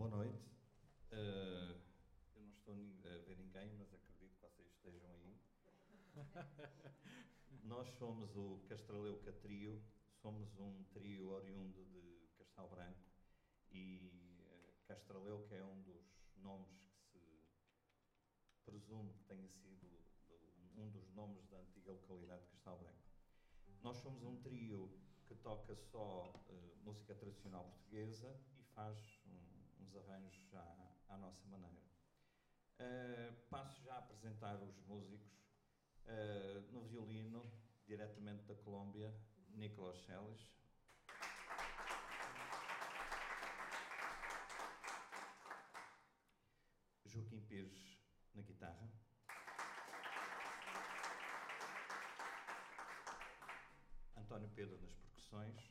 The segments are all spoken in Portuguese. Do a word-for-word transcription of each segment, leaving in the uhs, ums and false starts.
Boa noite. Uh, eu não estou a ver ninguém, mas acredito que vocês estejam aí. Nós somos o Castraleuca Trio, somos um trio oriundo de Castelo Branco e uh, Castraleuca é um dos nomes que se presume que tenha sido um dos nomes da antiga localidade de Castelo Branco. Nós somos um trio que toca só uh, música tradicional portuguesa e faz um, uns arranjos à, à nossa maneira. Uh, passo já a apresentar os músicos. Uh, no violino, diretamente da Colômbia, Nicolas Celis. Joaquim Pires na guitarra. António Pedro nas percussões.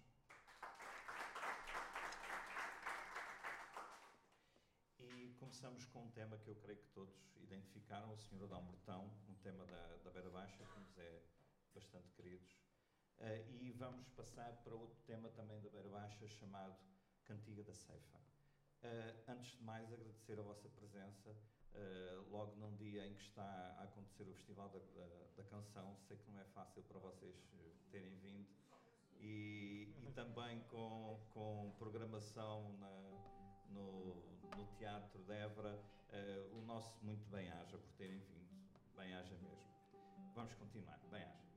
E começamos com um tema que eu creio que todos identificaram, o Senhor Adão Bertão, um tema da, da Beira Baixa, que nos é bastante queridos. Uh, e vamos passar para outro tema também da Beira Baixa, chamado Cantiga da Ceifa. Uh, antes de mais, agradecer a vossa presença, uh, logo num dia em que está a acontecer o Festival da, da, da Canção. Sei que não é fácil para vocês terem vindo. E, e também com, com programação na, no, no Teatro de Évora, uh, o nosso muito bem-aja por terem vindo. Bem-aja mesmo. Vamos continuar. Bem-aja.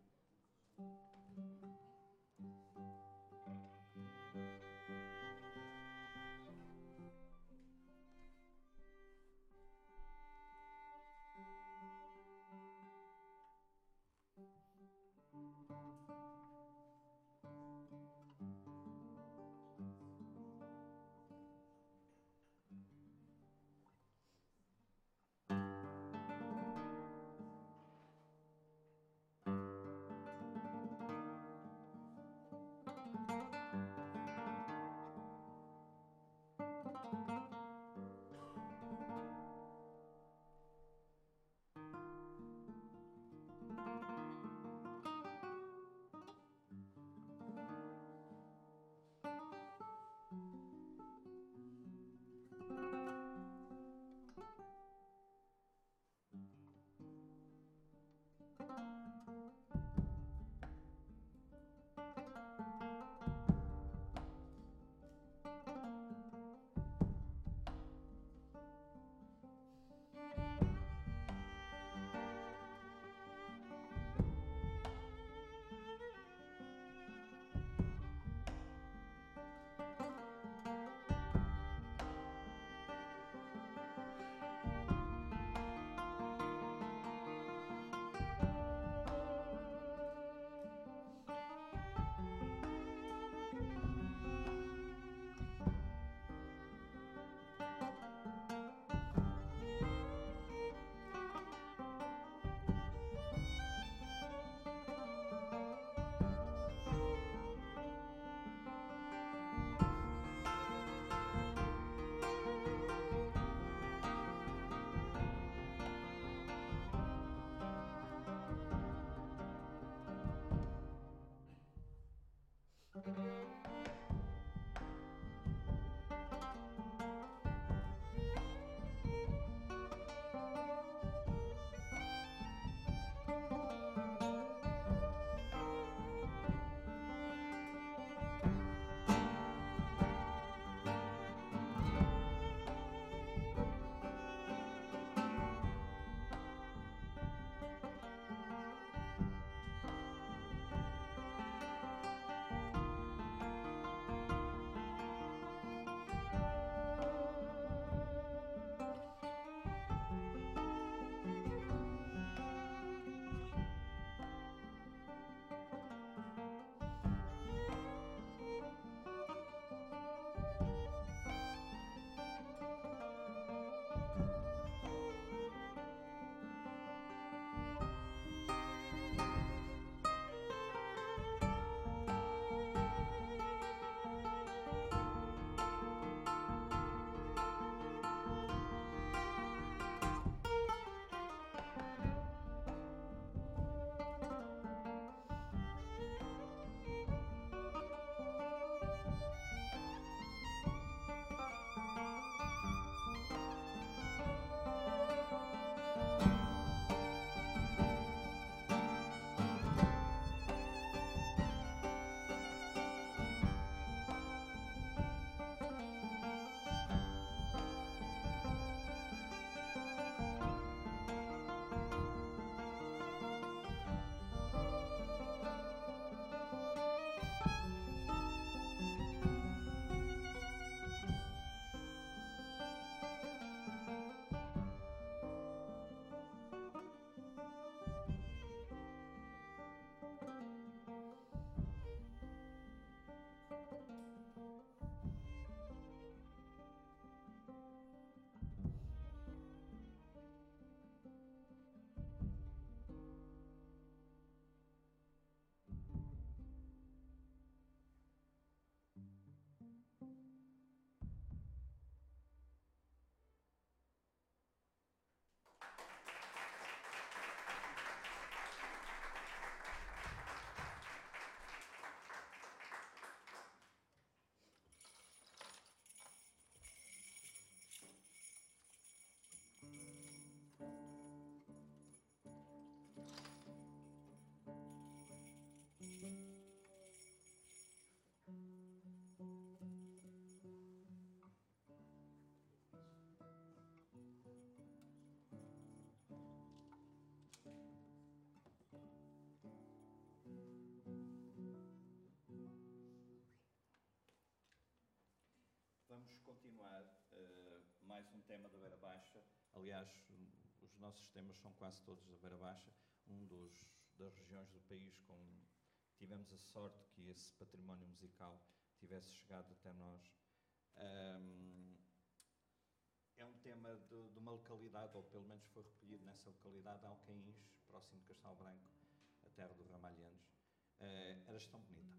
vamos continuar uh, mais um tema da Beira Baixa. Aliás, os nossos temas são quase todos da Beira Baixa, um dos, das regiões do país com tivemos a sorte que esse património musical tivesse chegado até nós. Um, é um tema de, de uma localidade, ou pelo menos foi recolhido nessa localidade, Alcaíns, próximo de Castelo Branco, a terra dos Ramalhanos. Uh, Eras tão bonita.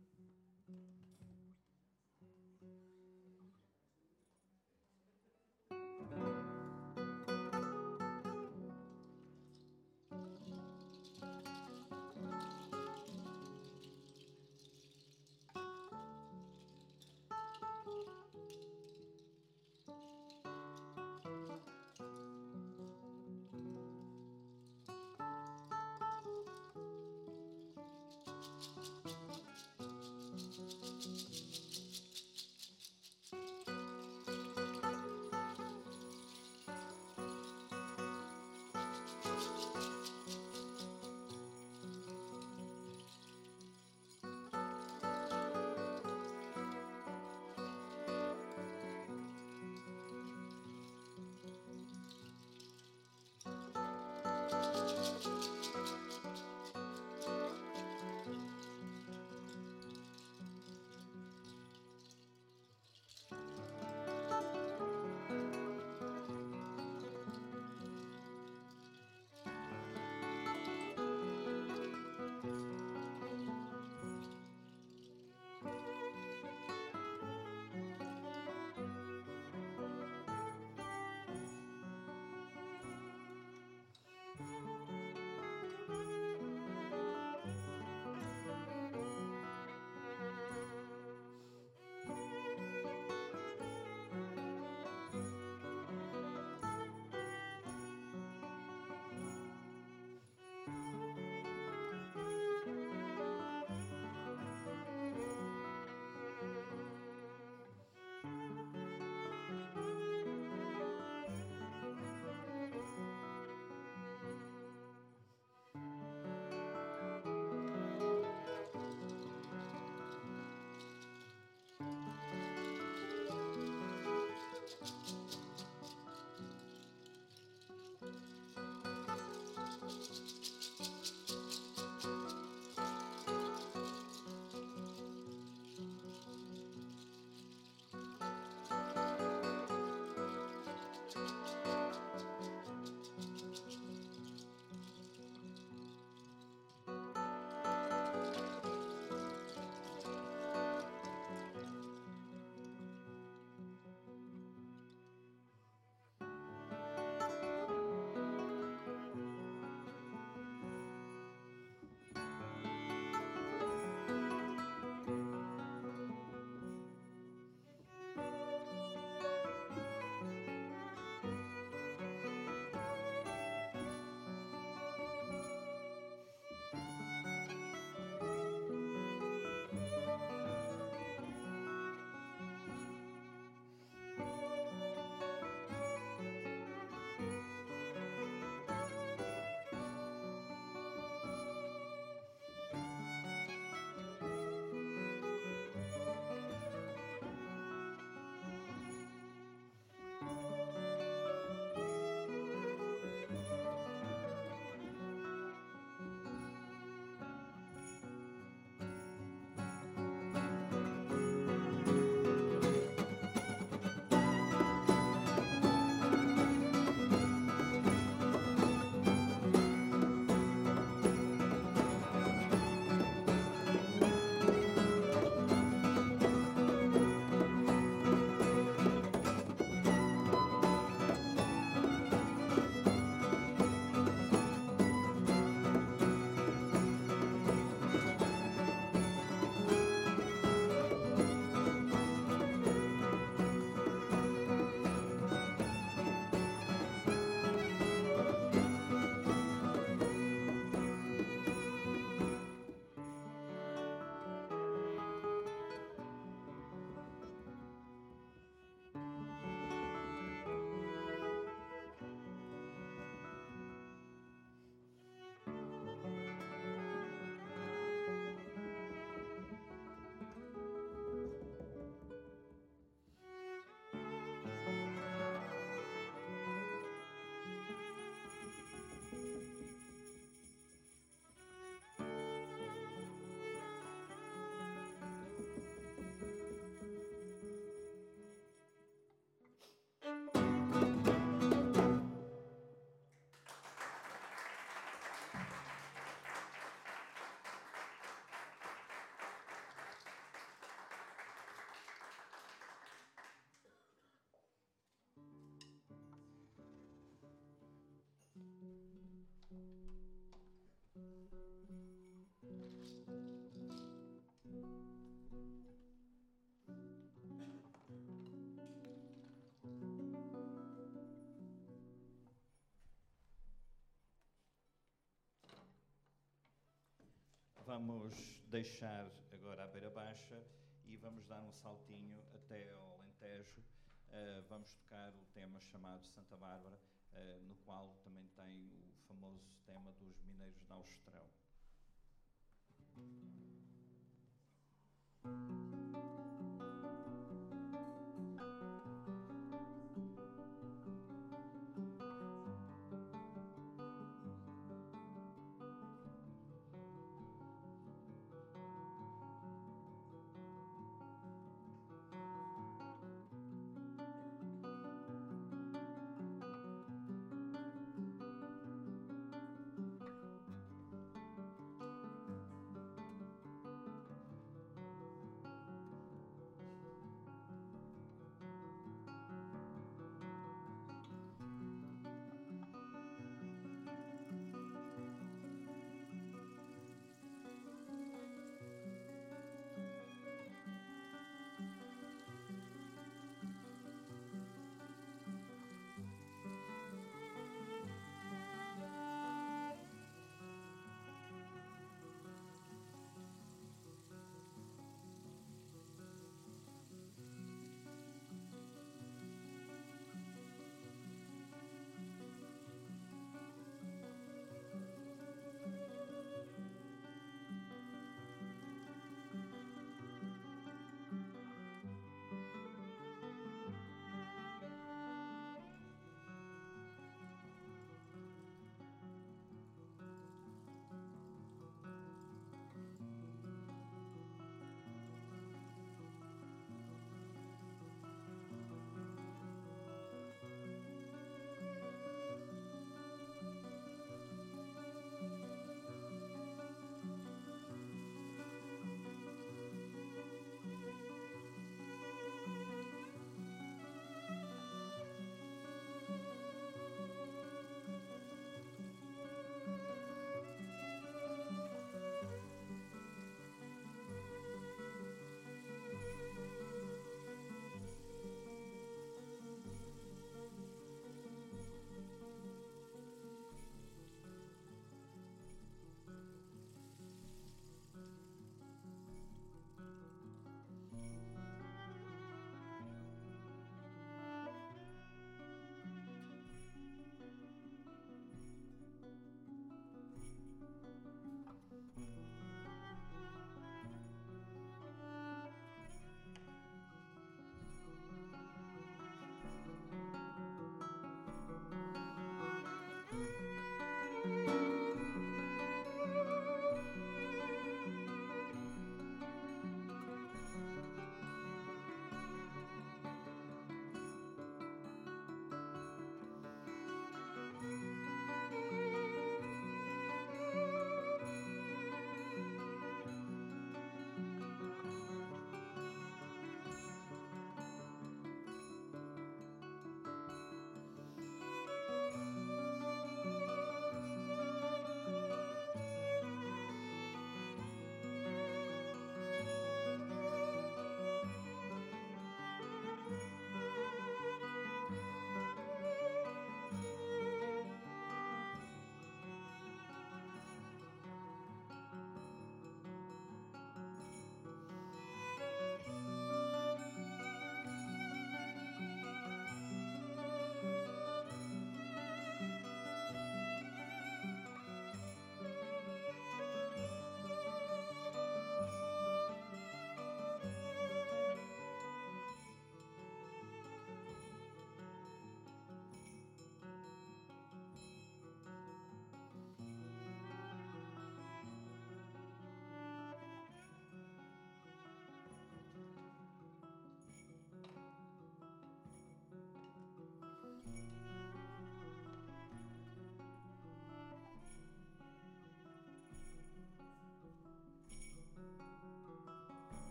vamos deixar agora a Beira Baixa e vamos dar um saltinho até ao Alentejo. Uh, vamos tocar o tema chamado Santa Bárbara, uh, no qual também tem o famoso tema dos mineiros de Austrão.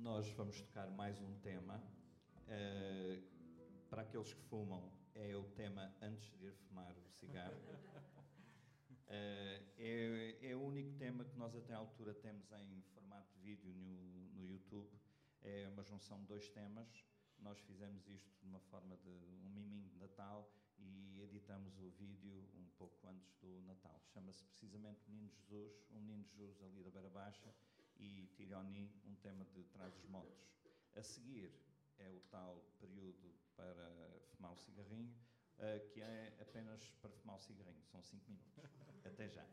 nós vamos tocar mais um tema. Uh, para aqueles que fumam, é o tema antes de ir fumar o cigarro. Uh, é, é o único tema que nós até à altura temos em formato de vídeo no, no YouTube. É uma junção de dois temas. Nós fizemos isto de uma forma de um miminho de Natal e editamos o vídeo um pouco antes do Natal. Chama-se precisamente Menino Jesus, um Menino Jesus ali da Beira Baixa, e Tirioni, um tema de Trás-os-Montes. A seguir é o tal período para fumar o cigarrinho, uh, que é apenas para fumar o cigarrinho. São cinco minutos. Até já.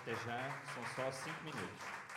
Até já, são só cinco minutos.